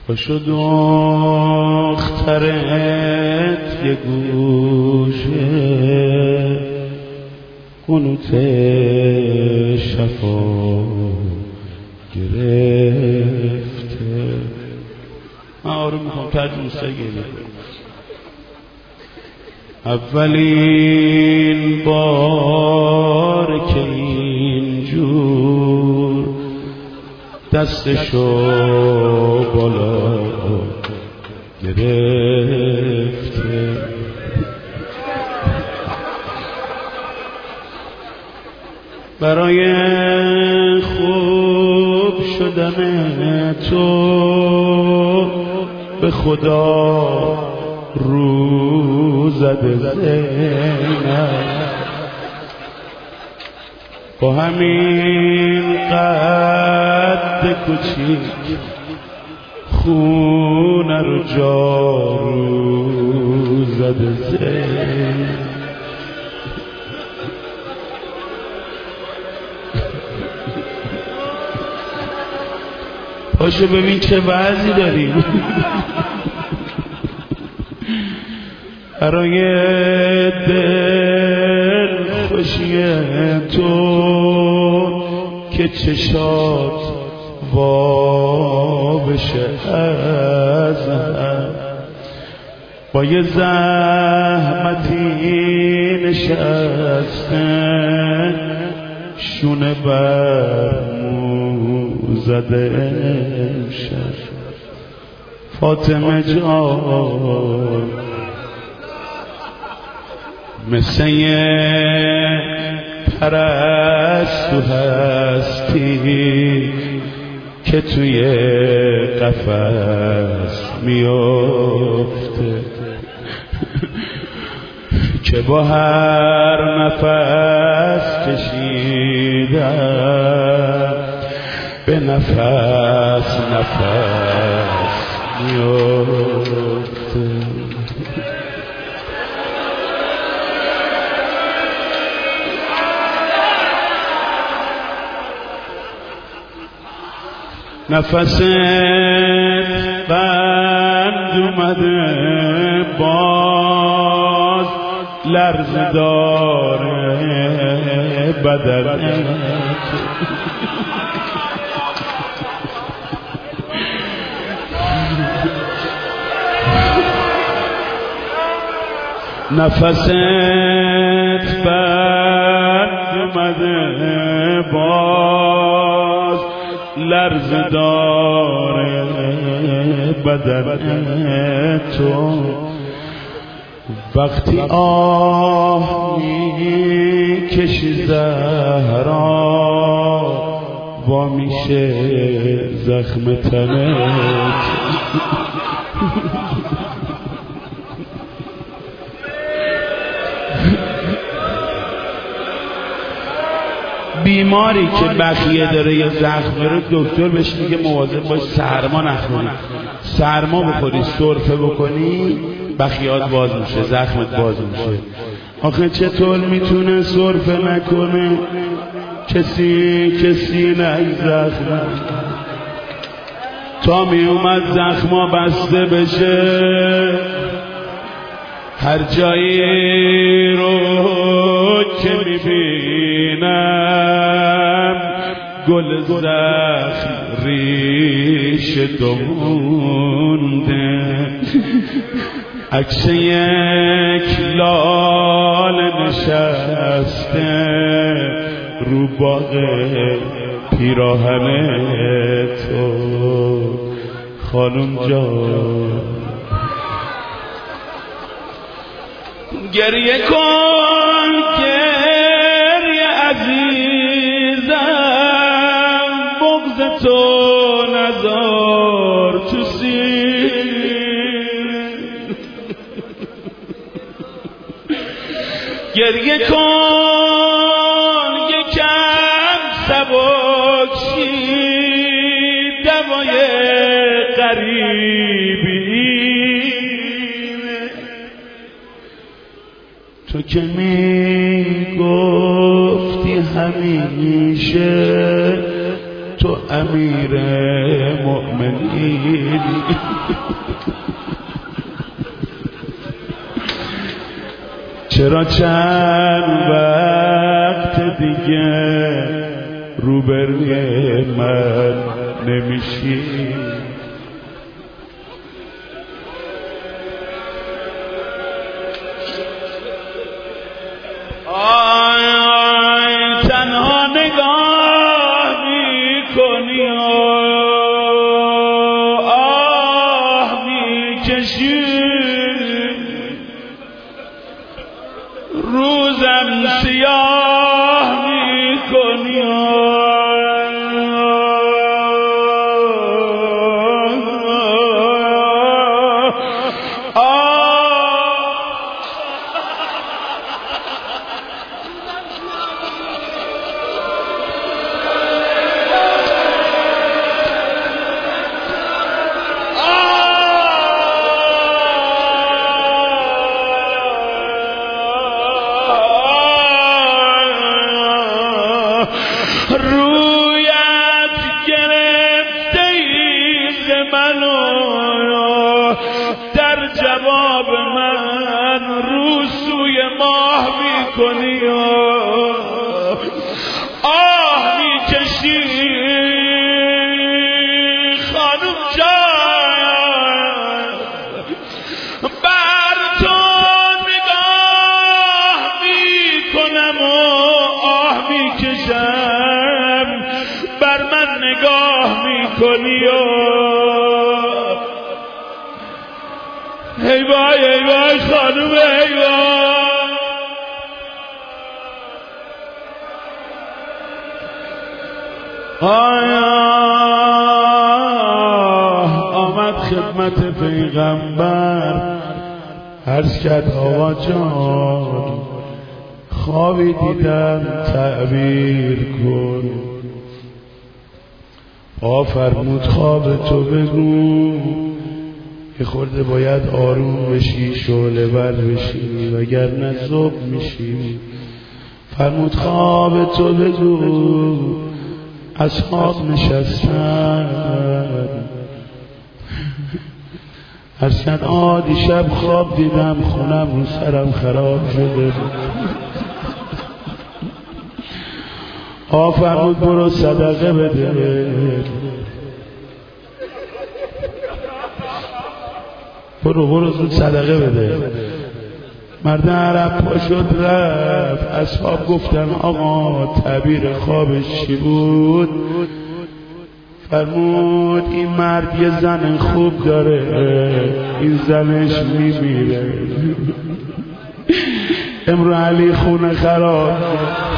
پاشو دخترت یه گوشه قنوت شفا گرفته. من آروم میخوام ترجمه سگیلی. اولین بار که اینجور دستشو بالا گرفته، برای خوب شدن تو به خدا رو زده زینب، با همین قد کوچیک خونه رو جارو زده زینب. پاشو ببین چه وضعی داریم. برای دل خوشی تو که چشات وا بشه از هم، با یه زحمتی نشستن شونه بر مو زده شد. فاطمه جان مثل یه پرستو هستی که توی قفس میفته، که با هر نفس کشیدن به نفس نفس میفته. نفست بند اومده باز لرزه داره بدنت، نفست بند اومده باز لرزه داره بدن تو، وقتی آه میکشی زهرا وا میشه زخم تنت. بیماری که بخیه داره یا زخم داره دکتر بهش میگه مواظب باش سرما نخوری. سرما بخوری سرفه بکنی بخیات باز میشه، زخمت باز میشه. آخه چطور میتونه سرفه نکنه کسی نه زخم تا می اومد زخما بسته بشه، هر جایی رو که میبینم گل زخم ریش دمونده، عکس یک لال نشسته رو باغ پیراهن تو. خانم جان گریه کن گریه عزیزم، بغض تو نذار تو سینه، گریه کن یکم سبک شی، دوای غریبی تو که میگفتی همیشه تو امیر المؤمنین. چرا چند وقت دیگه روبروی من نمیشی؟ تنها نگاه میکنی آه میکشی، روزم سیاه میکنی رویت گرفته ایز منو، در جواب من رو سوی ماه میکنی، آه میکشی خانم جان، بر تو نگاه میکنم و آه میکشم، بر من نگاه میکنی و ای وای ای وای خانم ای وای. آمد خدمت پیغمبر، عرض کرد آقا جان خوابی دیدم تعبیر کن. فرمود خواب تو بگو، یه خورده باید آروم بشی، شعله بر بشی وگرنه ذوب میشی. فرمود خواب تو بگو. اصحاب نشستن، ارشد دیشب خواب دیدم خونم رو سرم خراب شده. فرمود برو صدقه بده، برو زود صدقه بده. مرد عرب پا شد رفت. اصحاب گفتن آقا تعبیر خوابش چی بود؟ فرمود این مرد یه زن خوب داره، این زنش میمیره. امرو علی خونه خراب